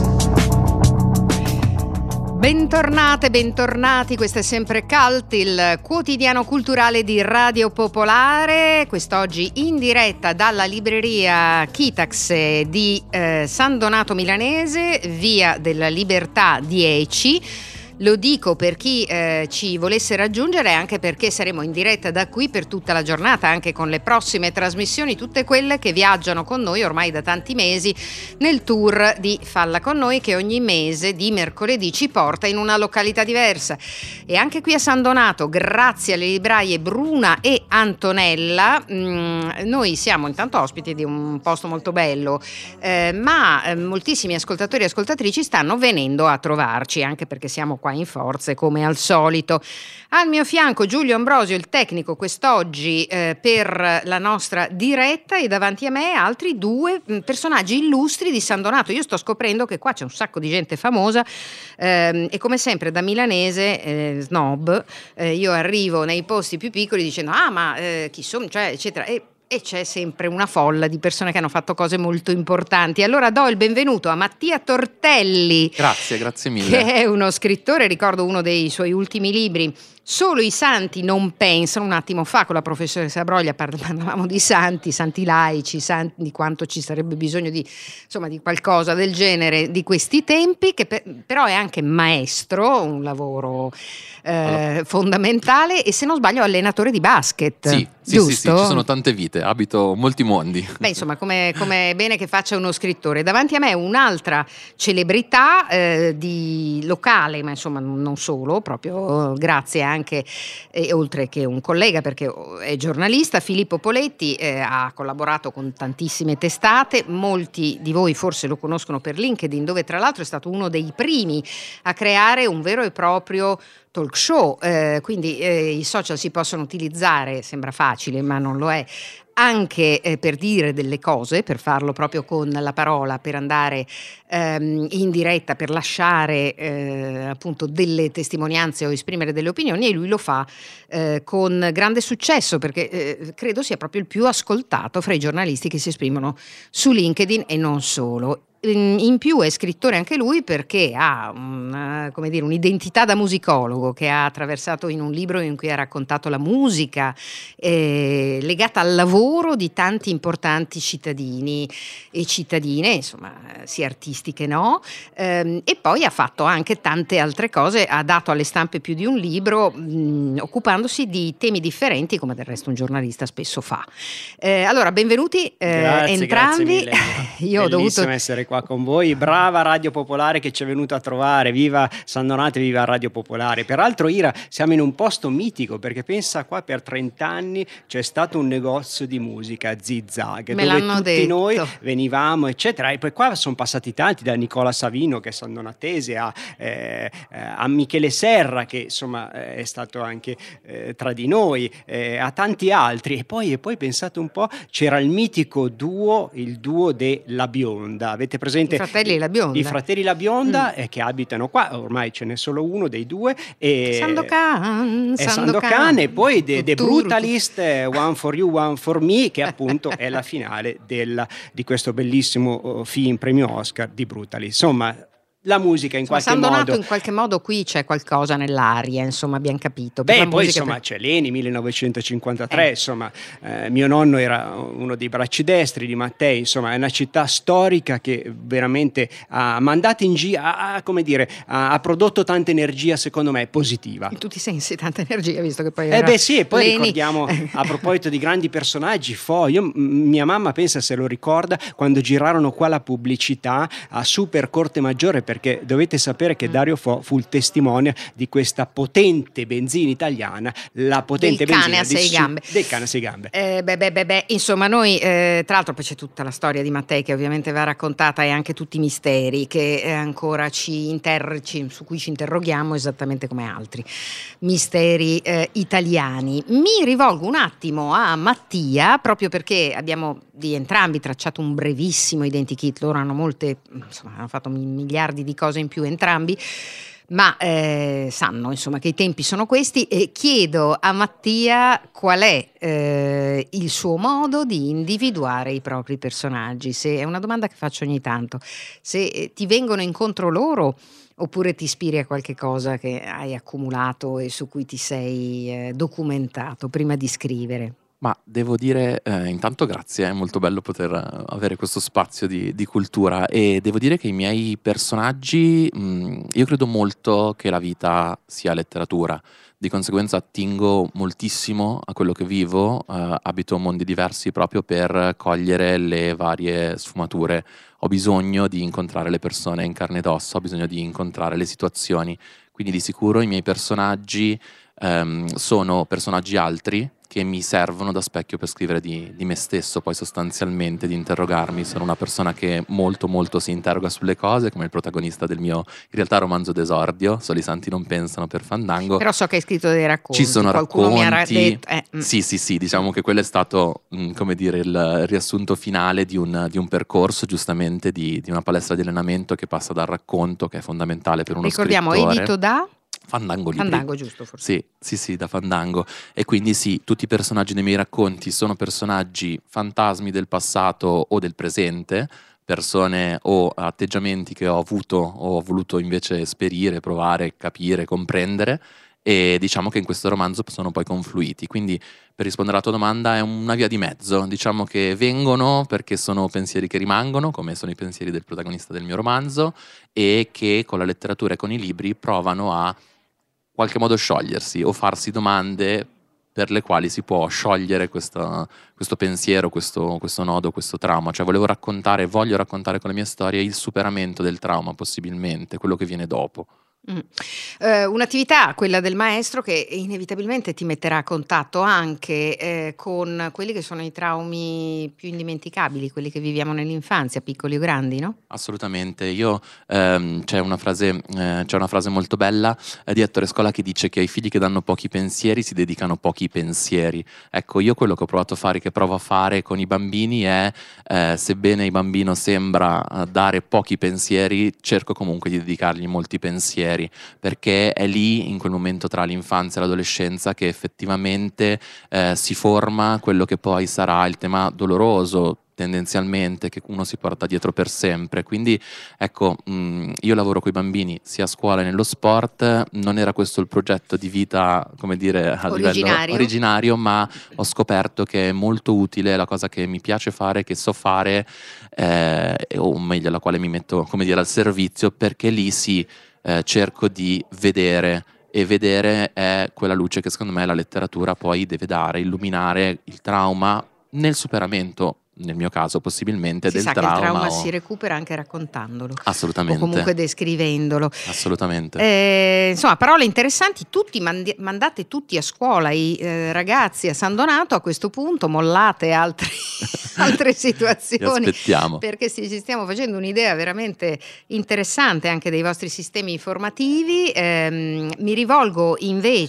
Bentornati, questo è sempre Cult, il quotidiano culturale di Radio Popolare, quest'oggi in diretta dalla libreria Kitax di San Donato Milanese, via della Libertà 10. Lo dico per chi ci volesse raggiungere, anche perché saremo in diretta da qui per tutta la giornata, anche con le prossime trasmissioni, tutte quelle che viaggiano con noi ormai da tanti mesi nel tour di Falla con noi, che ogni mese di mercoledì ci porta in una località diversa. E anche qui a San Donato, grazie alle libraie Bruna e Antonella, noi siamo intanto ospiti di un posto molto bello, ma moltissimi ascoltatori e ascoltatrici stanno venendo a trovarci, anche perché siamo qua in forze come al solito. Al mio fianco Giulio Ambrosio, il tecnico quest'oggi per la nostra diretta, e davanti a me altri due personaggi illustri di San Donato. Io sto scoprendo che qua c'è un sacco di gente famosa e come sempre da milanese snob io arrivo nei posti più piccoli dicendo ma chi sono, cioè, eccetera, e c'è sempre una folla di persone che hanno fatto cose molto importanti. Allora do il benvenuto a Mattia Tortelli. Grazie mille. Che è uno scrittore, ricordo uno dei suoi ultimi libri, Solo i santi non pensano. Un attimo fa con la professoressa Broglia parlavamo di santi laici, di quanto ci sarebbe bisogno di qualcosa del genere di questi tempi, che però è anche maestro, un lavoro fondamentale, e se non sbaglio allenatore di basket. Sì, ci sono tante vite, abito molti mondi. Beh, insomma, come è bene che faccia uno scrittore. Davanti a me un'altra celebrità di locale, ma insomma non solo, proprio grazie anche, oltre che un collega perché è giornalista, Filippo Poletti, ha collaborato con tantissime testate. Molti di voi forse lo conoscono per LinkedIn, dove tra l'altro è stato uno dei primi a creare un vero e proprio talk show, quindi i social si possono utilizzare, sembra facile ma non lo è, anche per dire delle cose, per farlo proprio con la parola, per andare in diretta, per lasciare appunto delle testimonianze o esprimere delle opinioni, e lui lo fa con grande successo, perché credo sia proprio il più ascoltato fra i giornalisti che si esprimono su LinkedIn e non solo. In più è scrittore anche lui, perché ha un'identità da musicologo che ha attraversato in un libro in cui ha raccontato la musica legata al lavoro di tanti importanti cittadini e cittadine, insomma, sia artisti che no, e poi ha fatto anche tante altre cose, ha dato alle stampe più di un libro occupandosi di temi differenti, come del resto un giornalista spesso fa. Allora, benvenuti entrambi. Io ho dovuto essere qua con voi. Brava Radio Popolare che ci è venuta a trovare. Viva San Donato, viva Radio Popolare. Peraltro, Ira, siamo in un posto mitico, perché pensa, qua per 30 anni c'è stato un negozio di musica, Zigzag, dove tutti detto. Noi venivamo, eccetera, e poi qua sono passati tanti, da Nicola Savino, che è sandonatese, a Michele Serra, che insomma è stato anche tra di noi, a tanti altri, e poi pensate un po', c'era il mitico duo, il duo della Bionda. Avete presente I fratelli La Bionda. I fratelli La Bionda che abitano qua, ormai ce n'è solo uno dei due. Sandokan. E poi The Brutalist, One for You, One for Me, che appunto è la finale di questo bellissimo film premio Oscar di Brutalist. Insomma, la musica in qualche modo. Sandonato in qualche modo qui c'è qualcosa nell'aria, insomma, abbiamo capito. Poi insomma c'è Leni, 1953, insomma, mio nonno era uno dei bracci destri di Mattei, insomma, è una città storica che veramente ha mandato in giro, ha prodotto tanta energia, secondo me, positiva. In tutti i sensi, tanta energia, visto che poi sì, poi Leni. Ricordiamo, a proposito di grandi personaggi, mia mamma pensa se lo ricorda, quando girarono qua la pubblicità a Super Corte Maggiore, perché dovete sapere che Dario Fo fu il testimone di questa potente benzina italiana, la potente del benzina cane a sei gambe. Del cane a sei gambe. Insomma, noi tra l'altro poi c'è tutta la storia di Mattei che ovviamente va raccontata, e anche tutti i misteri che ancora su cui ci interroghiamo, esattamente come altri misteri italiani. Mi rivolgo un attimo a Mattia, proprio perché abbiamo di entrambi tracciato un brevissimo identikit. Loro hanno hanno fatto miliardi di cose in più entrambi, ma sanno insomma che i tempi sono questi, e chiedo a Mattia qual è il suo modo di individuare i propri personaggi. Se è una domanda che faccio ogni tanto, se ti vengono incontro loro oppure ti ispiri a qualche cosa che hai accumulato e su cui ti sei documentato prima di scrivere. Ma devo dire, intanto grazie, è molto bello poter avere questo spazio di cultura, e devo dire che i miei personaggi, io credo molto che la vita sia letteratura, di conseguenza attingo moltissimo a quello che vivo, abito mondi diversi proprio per cogliere le varie sfumature. Ho bisogno di incontrare le persone in carne ed ossa, ho bisogno di incontrare le situazioni, quindi di sicuro i miei personaggi sono personaggi altri che mi servono da specchio per scrivere di me stesso, poi sostanzialmente di interrogarmi. Sono una persona che molto molto si interroga sulle cose, come il protagonista del mio, in realtà, romanzo d'esordio, Soli i santi non pensano, per Fandango. Però so che hai scritto dei racconti. Ci sono qualcuno racconti, mi ha detto, Sì, diciamo che quello è stato, come dire, il riassunto finale di un percorso, giustamente, di una palestra di allenamento che passa dal racconto, che è fondamentale per uno Ricordiamo, scrittore. edito da? Fandango, giusto, forse. Sì, da Fandango. E quindi sì, tutti i personaggi dei miei racconti sono personaggi fantasmi del passato o del presente, persone o atteggiamenti che ho avuto o ho voluto invece esperire, provare, capire, comprendere, e diciamo che in questo romanzo sono poi confluiti. Quindi, per rispondere alla tua domanda, è una via di mezzo. Diciamo che vengono perché sono pensieri che rimangono, come sono i pensieri del protagonista del mio romanzo, e che con la letteratura e con i libri provano a qualche modo sciogliersi o farsi domande per le quali si può sciogliere questo pensiero, questo nodo, questo trauma. Cioè voglio raccontare con le mie storie il superamento del trauma, possibilmente, quello che viene dopo. Un'attività, quella del maestro, che inevitabilmente ti metterà a contatto anche con quelli che sono i traumi più indimenticabili, quelli che viviamo nell'infanzia, piccoli o grandi, no? Assolutamente. Io c'è una frase molto bella di Ettore Scola che dice che ai figli che danno pochi pensieri si dedicano pochi pensieri. Ecco, io quello che provo a fare con i bambini è, sebbene il bambino sembra dare pochi pensieri, cerco comunque di dedicargli molti pensieri, perché è lì, in quel momento tra l'infanzia e l'adolescenza, che effettivamente si forma quello che poi sarà il tema doloroso, tendenzialmente, che uno si porta dietro per sempre. Quindi ecco, io lavoro con i bambini sia a scuola che nello sport. Non era questo il progetto di vita, come dire, a livello originario, ma ho scoperto che è molto utile, la cosa che mi piace fare, che so fare, o meglio, la quale mi metto, come dire, al servizio, perché lì cerco di vedere, e vedere è quella luce che secondo me la letteratura poi deve dare, illuminare il trauma nel superamento, nel mio caso possibilmente, del trauma. Che il trauma si recupera anche raccontandolo. Assolutamente. O comunque descrivendolo. Assolutamente. Insomma, parole interessanti, mandate tutti a scuola i ragazzi a San Donato. A questo punto mollate altre situazioni. Ti aspettiamo. Perché ci stiamo facendo un'idea veramente interessante anche dei vostri sistemi informativi. Mi rivolgo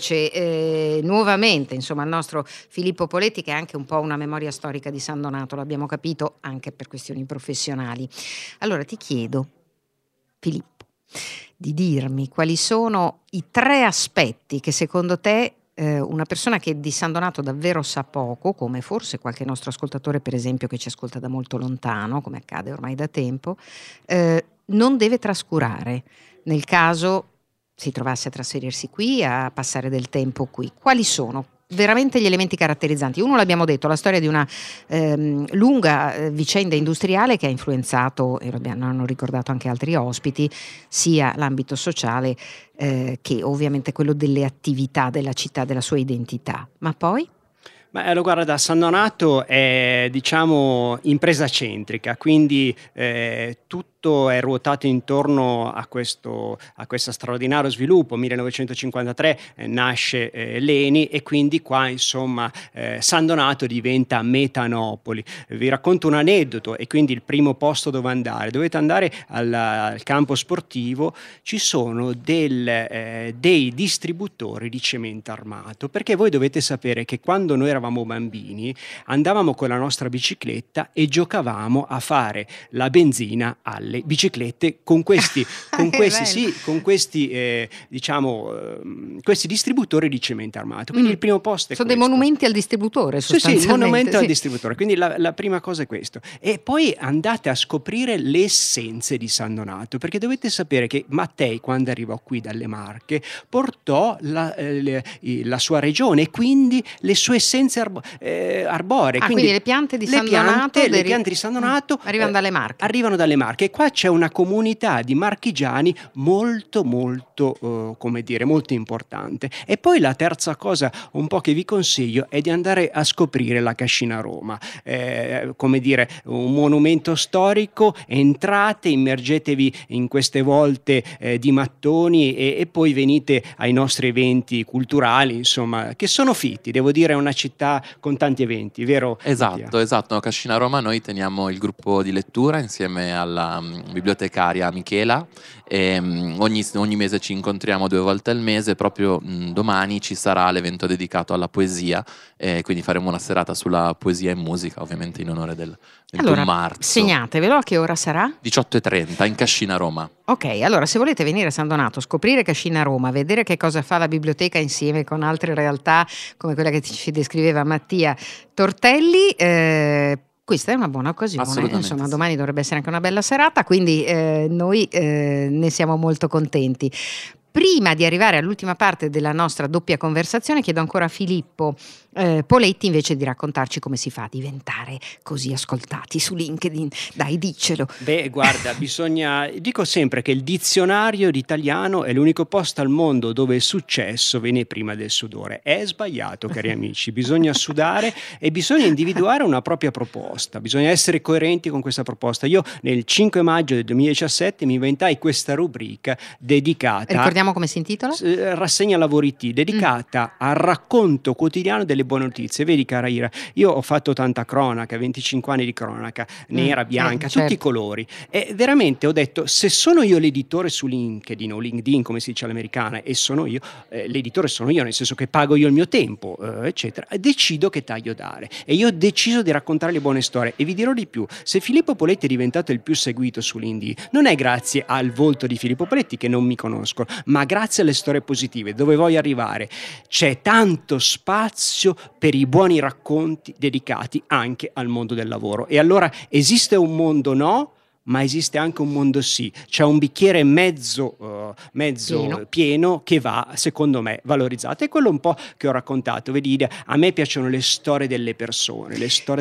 invece nuovamente, insomma, al nostro Filippo Poletti, che è anche un po' una memoria storica di San Donato, l'abbiamo abbiamo capito, anche per questioni professionali. Allora ti chiedo, Filippo, di dirmi quali sono i 3 aspetti che secondo te una persona che di San Donato davvero sa poco, come forse qualche nostro ascoltatore per esempio che ci ascolta da molto lontano, come accade ormai da tempo, non deve trascurare nel caso si trovasse a trasferirsi qui, a passare del tempo qui. Quali sono veramente gli elementi caratterizzanti? Uno, l'abbiamo detto, la storia di una lunga vicenda industriale che ha influenzato, e lo hanno ricordato anche altri ospiti, sia l'ambito sociale che ovviamente quello delle attività della città, della sua identità. Ma poi? Ma guarda, San Donato è, diciamo, impresa centrica, quindi tutto è ruotato intorno a questo straordinario sviluppo. 1953 nasce l'ENI e quindi qua, insomma, San Donato diventa metanopoli. Vi racconto un aneddoto, e quindi il primo posto dove andare. Dovete andare al campo sportivo, ci sono dei distributori di cemento armato, perché voi dovete sapere che quando noi eravamo bambini andavamo con la nostra bicicletta e giocavamo a fare la benzina alle biciclette con questi distributori di cemento armato. Quindi il primo posto è sono questo. Dei monumenti al distributore, sostanzialmente. Sì, il monumento al distributore. Quindi la prima cosa è questo. E poi andate a scoprire le essenze di San Donato, perché dovete sapere che Mattei, quando arrivò qui dalle Marche, portò la sua regione e quindi le sue essenze arboree. Quindi le piante di San Donato arrivano dalle Marche. Arrivano dalle Marche. E qua c'è una comunità di marchigiani molto molto importante. E poi la terza cosa un po' che vi consiglio è di andare a scoprire la Cascina Roma, un monumento storico. Entrate, immergetevi in queste volte di mattoni e poi venite ai nostri eventi culturali, insomma, che sono fitti. Devo dire, è una città con tanti eventi, vero? Esatto. A Cascina Roma noi teniamo il gruppo di lettura insieme alla bibliotecaria Michela e ogni mese ci incontriamo 2 volte al mese. Proprio domani ci sarà l'evento dedicato alla poesia, quindi faremo una serata sulla poesia e musica, ovviamente in onore del 21 marzo. Segnatevelo, a che ora sarà? 18:30 in Cascina Roma. Ok, allora se volete venire a San Donato, scoprire Cascina Roma, vedere che cosa fa la biblioteca insieme con altre realtà come quella che ci descriveva Mattia Tortelli, questa è una buona occasione, insomma, domani dovrebbe essere anche una bella serata, quindi noi ne siamo molto contenti. Prima di arrivare all'ultima parte della nostra doppia conversazione, chiedo ancora a Filippo Poletti invece di raccontarci come si fa a diventare così ascoltati su LinkedIn. Dai, diccelo. Beh, guarda, dico sempre che il dizionario d'italiano è l'unico posto al mondo dove il successo viene prima del sudore. È sbagliato, cari amici, bisogna sudare e bisogna individuare una propria proposta, bisogna essere coerenti con questa proposta. Io nel 5 maggio del 2017 mi inventai questa rubrica dedicata... Ricordiamo come si intitola? Rassegna Lavori T, dedicata al racconto quotidiano delle buone notizie. Vedi, cara Ira, io ho fatto tanta cronaca, 25 anni di cronaca, nera, bianca, tutti i colori, e veramente ho detto, se sono io l'editore su LinkedIn o LinkedIn come si dice all'americana, e sono io, l'editore sono io, nel senso che pago io il mio tempo, eccetera, decido che taglio dare, e io ho deciso di raccontare le buone storie. E vi dirò di più, se Filippo Poletti è diventato il più seguito su LinkedIn, non è grazie al volto di Filippo Poletti, che non mi conosco, ma grazie alle storie positive. Dove voglio arrivare? C'è tanto spazio per i buoni racconti dedicati anche al mondo del lavoro. E allora esiste un mondo no, ma esiste anche un mondo sì. C'è un bicchiere mezzo pieno che va, secondo me, valorizzato. È quello un po' che ho raccontato. Vedi, a me piacciono le storie delle persone,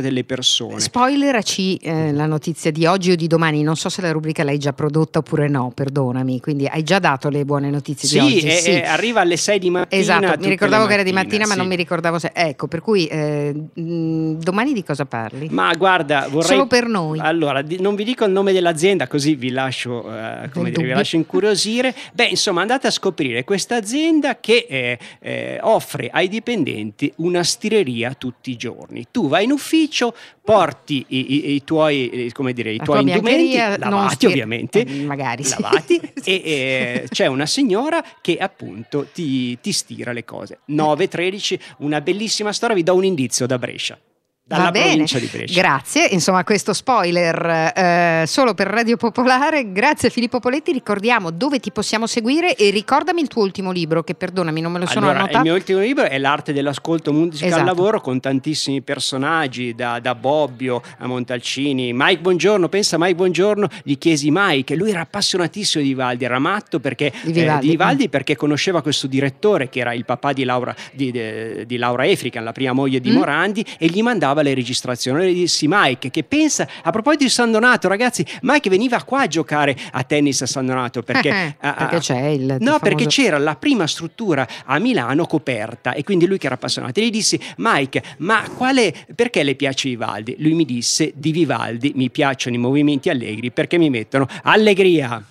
Spoileraci la notizia di oggi o di domani. Non so se la rubrica l'hai già prodotta oppure no, perdonami. Quindi hai già dato le buone notizie di oggi? Sì, arriva alle 6 di mattina. Esatto, mi ricordavo che era di mattina, ma non mi ricordavo se... Ecco, per cui domani di cosa parli? Ma guarda, vorrei... Solo per noi. Allora, non vi dico il nome dell'azienda, così vi lascio vi lascio incuriosire. Beh, insomma, andate a scoprire questa azienda che offre ai dipendenti una stireria tutti i giorni. Tu vai in ufficio, porti i tuoi indumenti lavati, ovviamente, magari lavati, e c'è una signora che appunto ti stira le cose. 9-13, una bellissima storia. Vi do un indizio: da Brescia. dalla Va bene, provincia di Brescia. grazie, insomma questo spoiler solo per Radio Popolare. Grazie Filippo Poletti, ricordiamo dove ti possiamo seguire e ricordami il tuo ultimo libro, che perdonami non me lo sono annotato. Il mio ultimo libro è L'arte dell'ascolto, musica Esatto. al lavoro, con tantissimi personaggi, da Bobbio a Montalcini. Mike Bongiorno, pensa a Mike Bongiorno, gli chiesi Mike, lui era appassionatissimo di Vivaldi, era matto perché, di Vivaldi perché conosceva questo direttore che era il papà di Laura Efrican, la prima moglie di Morandi, e gli mandava le registrazioni. E gli dissi Mike, che pensa, a proposito di San Donato, ragazzi, Mike veniva qua a giocare a tennis a San Donato perché c'è il perché c'era la prima struttura a Milano coperta, e quindi lui che era appassionato, e gli dissi Mike, ma perché le piace Vivaldi? Lui mi disse: di Vivaldi mi piacciono i movimenti allegri perché mi mettono allegria.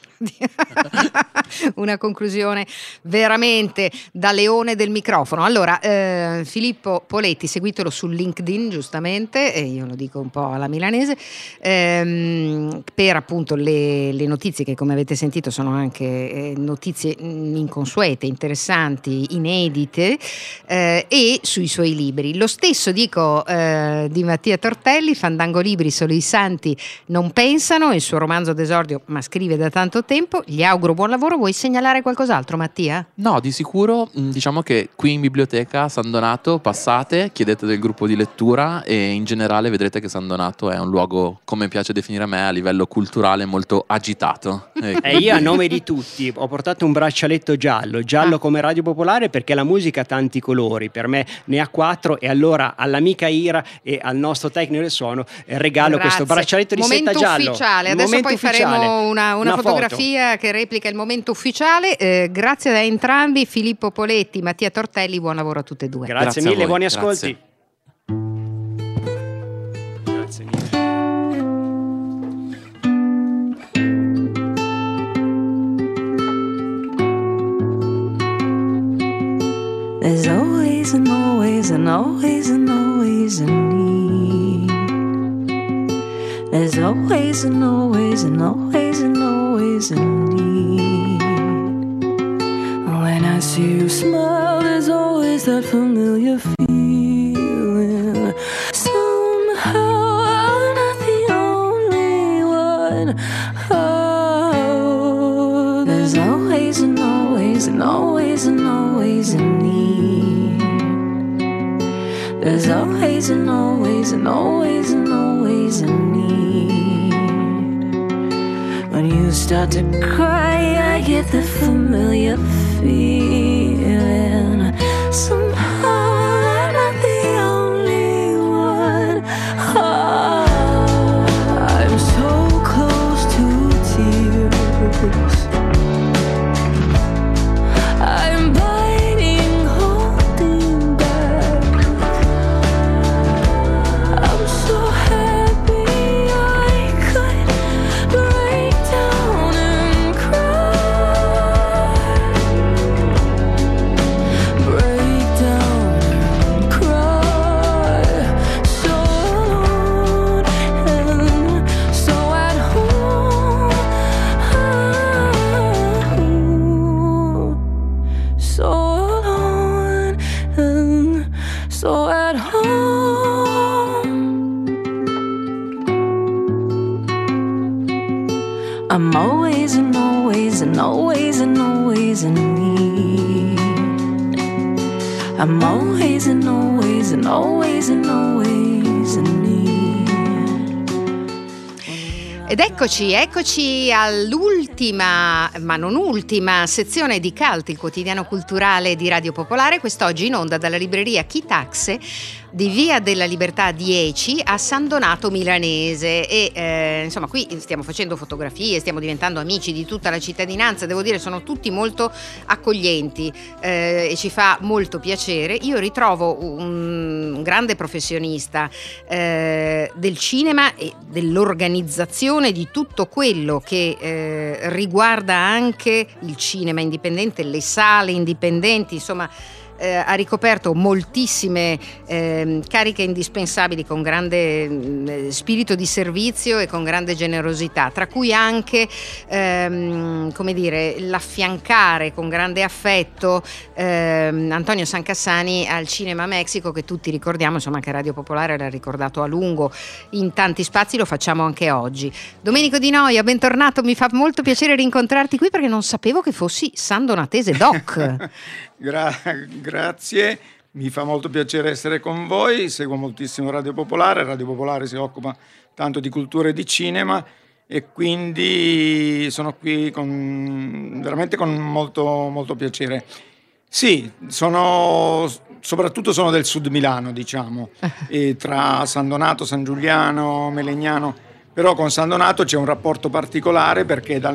Una conclusione veramente da leone del microfono. Allora, Filippo Poletti, seguitelo su LinkedIn, giustamente, e io lo dico un po' alla milanese, per appunto le notizie che, come avete sentito, sono anche notizie inconsuete, interessanti, inedite, e sui suoi libri. Lo stesso dico di Mattia Tortelli, Fandango Libri, solo i santi non pensano, il suo romanzo d'esordio, ma scrive da tanto tempo. Gli auguro buon lavoro. Vuoi segnalare qualcos'altro, Mattia? No, di sicuro diciamo che qui in biblioteca San Donato passate, chiedete del gruppo di lettura e in generale vedrete che San Donato è un luogo, come piace definire a me, a livello culturale molto agitato. Io a nome di tutti ho portato un braccialetto giallo come Radio Popolare, perché la musica ha tanti colori, per me ne ha 4, e allora all'amica Ira e al nostro tecnico del suono regalo questo braccialetto di seta giallo. Ufficiale. Adesso poi faremo una fotografia che replica il momento ufficiale. Grazie a entrambi, Filippo Poletti, Mattia Tortelli, buon lavoro a tutte e due. Grazie mille, buoni ascolti. Grazie mille. There's always and always and always and always a need. There's always and always and always and always a need. When I see you smile, there's always that familiar feeling. Somehow I'm not the only one. Oh, there's always and always and always and always a need. There's always and always and always and always a need. When you start to cry, I get the familiar feeling. Somehow I'm not the only one. Oh, I'm so close to tears. I'm biting, holding back. I'm so happy I could break down and cry. Break down and cry. So alone and so at home. So alone and so at home. I'm always and always and always and always in need. I'm always and always and always and always in need. Ed eccoci all'ultima, ma non ultima, sezione di Cult, il quotidiano culturale di Radio Popolare, quest'oggi in onda dalla libreria Chitaxe di Via della Libertà 10 a San Donato Milanese. E insomma qui stiamo facendo fotografie, stiamo diventando amici di tutta la cittadinanza, devo dire sono tutti molto accoglienti e ci fa molto piacere. Io ritrovo un grande professionista del cinema e dell'organizzazione di tutto quello che riguarda anche il cinema indipendente, le sale indipendenti, insomma ha ricoperto moltissime cariche indispensabili con grande spirito di servizio e con grande generosità, tra cui anche come dire, l'affiancare con grande affetto Antonio Sancassani al Cinema Mexico, che tutti ricordiamo, insomma, che Radio Popolare l'ha ricordato a lungo in tanti spazi, lo facciamo anche oggi. Domenico Di Noia, bentornato, mi fa molto piacere rincontrarti qui perché non sapevo che fossi sandonatese doc. Grazie, mi fa molto piacere essere con voi, seguo moltissimo Radio Popolare si occupa tanto di cultura e di cinema e quindi sono qui veramente con molto, molto piacere. Sì, soprattutto sono del sud Milano, diciamo, e tra San Donato, San Giuliano, Melegnano, però con San Donato c'è un rapporto particolare perché dal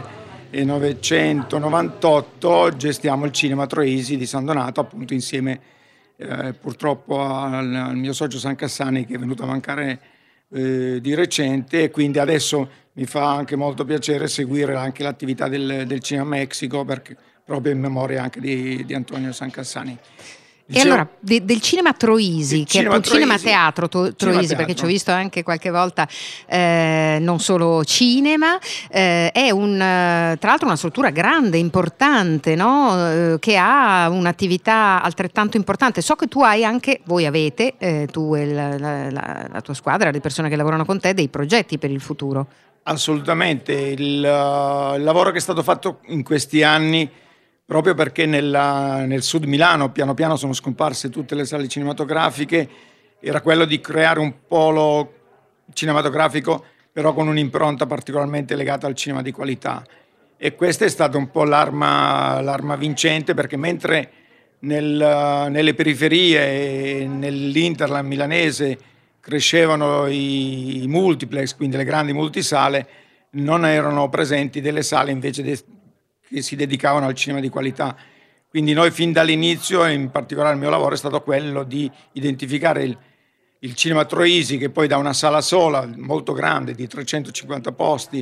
1998 gestiamo il Cinema Troisi di San Donato, appunto insieme purtroppo al mio socio Sancassani, che è venuto a mancare di recente, e quindi adesso mi fa anche molto piacere seguire anche l'attività del Cinema Mexico, perché proprio in memoria anche di Antonio Sancassani. E allora, del Cinema Troisi, che è appunto Cinema Teatro Troisi, perché ci ho visto anche qualche volta, non solo cinema, è tra l'altro una struttura grande, importante, no? Che ha un'attività altrettanto importante. So che tu hai anche, voi avete, tu e la tua squadra, le persone che lavorano con te, dei progetti per il futuro. Assolutamente, il lavoro che è stato fatto in questi anni, proprio perché nel sud Milano piano piano sono scomparse tutte le sale cinematografiche, era quello di creare un polo cinematografico però con un'impronta particolarmente legata al cinema di qualità, e questa è stata un po' l'arma vincente, perché mentre nelle periferie e nell'Interland milanese crescevano i multiplex, quindi le grandi multisale, non erano presenti delle sale invece che si dedicavano al cinema di qualità. Quindi noi fin dall'inizio, in particolare il mio lavoro, è stato quello di identificare il Cinema Troisi, che poi da una sala sola, molto grande, di 350 posti,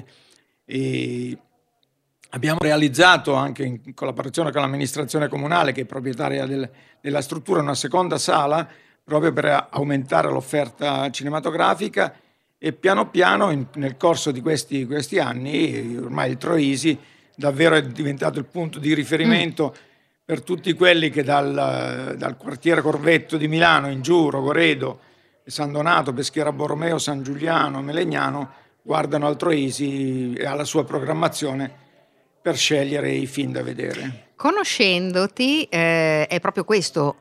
e abbiamo realizzato anche in collaborazione con l'amministrazione comunale, che è proprietaria della struttura, una seconda sala proprio per aumentare l'offerta cinematografica, e piano piano nel corso di questi anni ormai il Troisi davvero è diventato il punto di riferimento per tutti quelli che dal quartiere Corvetto di Milano in giù, Rogoredo, San Donato, Peschiera Borromeo, San Giuliano, Melegnano, guardano al Troisi e alla sua programmazione per scegliere i film da vedere. Conoscendoti è proprio questo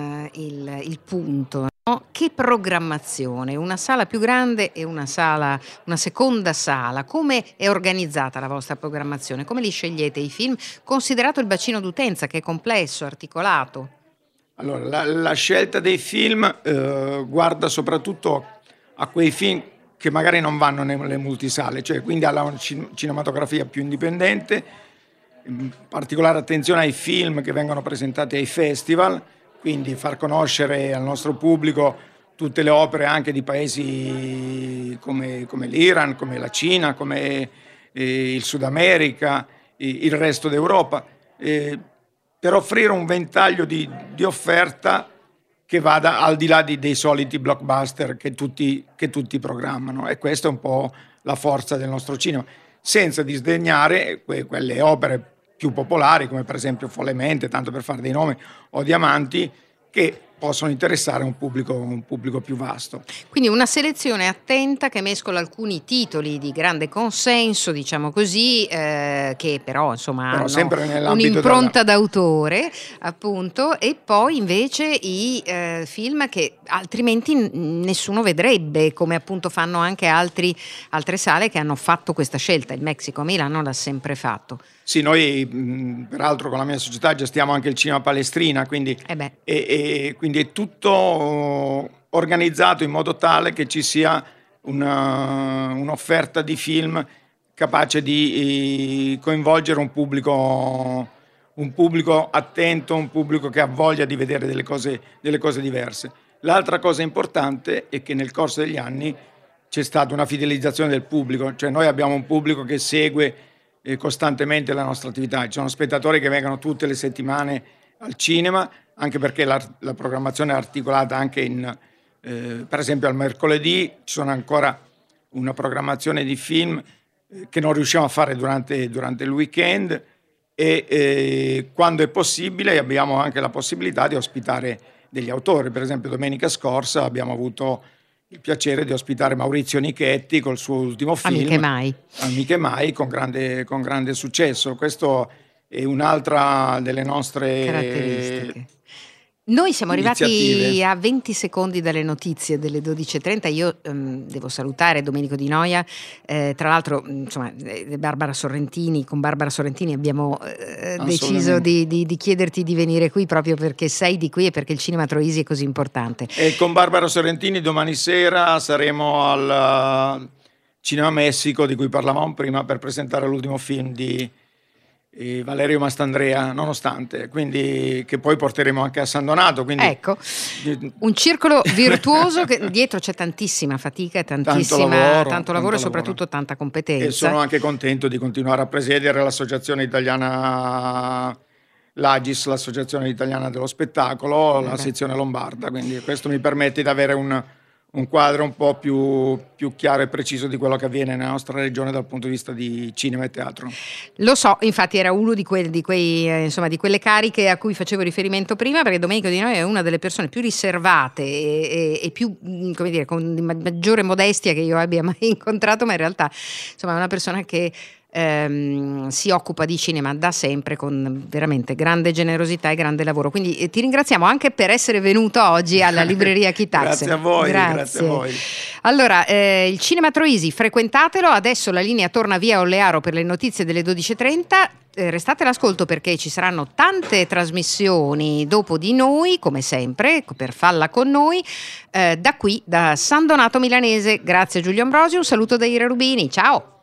il punto, no? Che programmazione, una sala più grande e una seconda sala, come è organizzata la vostra programmazione? Come li scegliete i film, considerato il bacino d'utenza che è complesso, articolato? Allora, la scelta dei film guarda soprattutto a quei film che magari non vanno nelle multisale, cioè quindi alla cinematografia più indipendente, in particolare attenzione ai film che vengono presentati ai festival, quindi far conoscere al nostro pubblico tutte le opere anche di paesi come l'Iran, come la Cina, come il Sud America, il resto d'Europa, per offrire un ventaglio di offerta che vada al di là dei soliti blockbuster che tutti programmano, e questa è un po' la forza del nostro cinema, senza disdegnare quelle opere più popolari, come per esempio Follemente, tanto per fare dei nomi, o Diamanti, che possono interessare un pubblico più vasto. Quindi una selezione attenta che mescola alcuni titoli di grande consenso, diciamo così, che però insomma hanno un'impronta d'autore, appunto, e poi invece i film che altrimenti nessuno vedrebbe, come appunto fanno anche altre sale che hanno fatto questa scelta. Il Mexico a Milano l'ha sempre fatto. Sì, noi peraltro con la mia società gestiamo anche il Cinema Palestrina, quindi quindi è tutto organizzato in modo tale che ci sia un'offerta di film capace di coinvolgere un pubblico attento, un pubblico che ha voglia di vedere delle cose diverse. L'altra cosa importante è che nel corso degli anni c'è stata una fidelizzazione del pubblico, cioè noi abbiamo un pubblico che segue costantemente la nostra attività, ci sono spettatori che vengono tutte le settimane al cinema, anche perché la programmazione è articolata anche per esempio al mercoledì ci sono ancora una programmazione di film che non riusciamo a fare durante il weekend e quando è possibile abbiamo anche la possibilità di ospitare degli autori. Per esempio domenica scorsa abbiamo avuto il piacere di ospitare Maurizio Nichetti col suo ultimo film Amiche Mai con grande successo. Questo è un'altra delle nostre caratteristiche. Noi siamo arrivati a 20 secondi dalle notizie delle 12.30. Io devo salutare Domenico Di Noia, tra l'altro insomma Barbara Sorrentini. Con Barbara Sorrentini abbiamo deciso di chiederti di venire qui proprio perché sei di qui e perché il cinema Troisi è così importante. E con Barbara Sorrentini domani sera saremo al Cinema Messico, di cui parlavamo prima, per presentare l'ultimo film di Valerio Mastandrea, Nonostante, quindi, che poi porteremo anche a San Donato. Quindi, ecco, un circolo virtuoso che dietro c'è tantissima fatica e tanto lavoro e soprattutto tanta competenza. E sono anche contento di continuare a presiedere l'associazione italiana l'Agis, l'associazione italiana dello spettacolo, la sezione lombarda, quindi questo mi permette di avere un quadro un po' più chiaro e preciso di quello che avviene nella nostra regione dal punto di vista di cinema e teatro. Lo so, infatti era uno di quelle cariche a cui facevo riferimento prima, perché Domenico Di Noia è una delle persone più riservate e più, come dire, con maggiore modestia che io abbia mai incontrato, ma in realtà insomma è una persona che si occupa di cinema da sempre con veramente grande generosità e grande lavoro, quindi ti ringraziamo anche per essere venuto oggi alla libreria Chitax. Grazie a voi, grazie a voi. Allora, il cinema Troisi, frequentatelo. Adesso la linea torna via Ollearo per le notizie delle 12.30. Restate all'ascolto perché ci saranno tante trasmissioni dopo di noi, come sempre, per Falla con noi, da qui, da San Donato Milanese. Grazie a Giulio Ambrosio, un saluto da Ira Rubini, ciao!